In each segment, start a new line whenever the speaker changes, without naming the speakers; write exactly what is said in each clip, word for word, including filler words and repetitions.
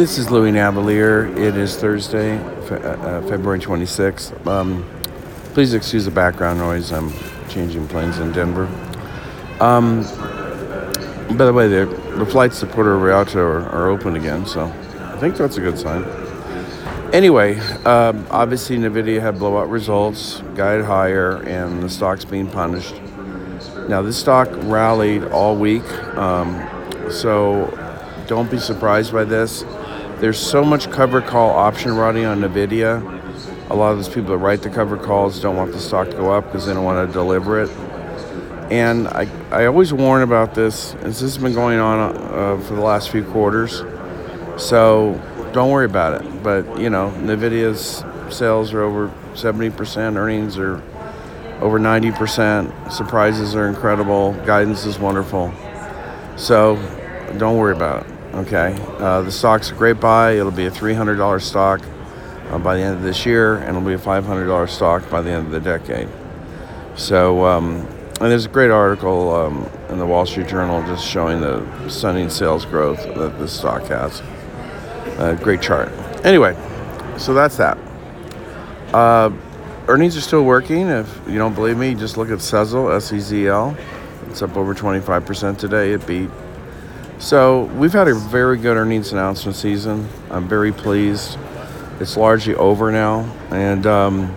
This is Louis Navalier. It is Thursday, fe- uh, February twenty-sixth. Um, please excuse the background noise. I'm changing planes in Denver. Um, by the way, the, the flights to Puerto Vallarta are, are open again, so I think that's a good sign. Anyway, um, obviously NVIDIA had blowout results, guided higher, and the stock's being punished. Now, this stock rallied all week, um, so don't be surprised by this. There's so much cover call option routing on NVIDIA. A lot of those people that write the cover calls don't want the stock to go up because they don't want to deliver it. And I, I always warn about this. This has been going on uh, for the last few quarters. So don't worry about it. But, you know, NVIDIA's sales are over seventy percent. Earnings are over ninety percent. Surprises are incredible. Guidance is wonderful. So don't worry about it. Okay, uh, the stock's a great buy. It'll be a three hundred dollars stock uh, by the end of this year, and it'll be a five hundred dollars stock by the end of the decade. So, um, and there's a great article um, in the Wall Street Journal just showing the stunning sales growth that this stock has. Uh, great chart. Anyway, so that's that. Uh, earnings are still working. If you don't believe me, just look at Sezzle, S E Z L. It's up over twenty-five percent today. It beat. So we've had a very good earnings announcement season. I'm very pleased. It's largely over now. And um,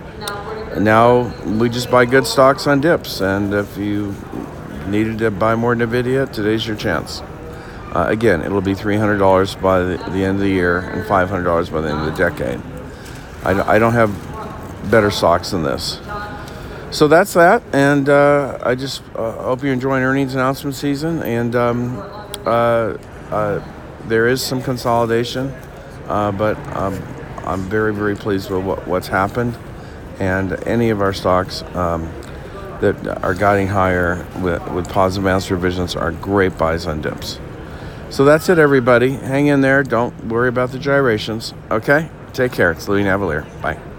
now we just buy good stocks on dips. And if you needed to buy more NVIDIA, today's your chance. Uh, again, it'll be three hundred dollars by the, the end of the year and five hundred dollars by the end of the decade. I, I don't have better stocks than this. So that's that. And uh, I just uh, hope you're enjoying earnings announcement season. And um, Uh, uh, there is some consolidation, uh, but um, I'm very, very pleased with what, what's happened. And any of our stocks um, that are guiding higher with, with positive answer revisions are great buys on dips. So that's it, everybody. Hang in there. Don't worry about the gyrations. Okay? Take care. It's Louis Navalier. Bye.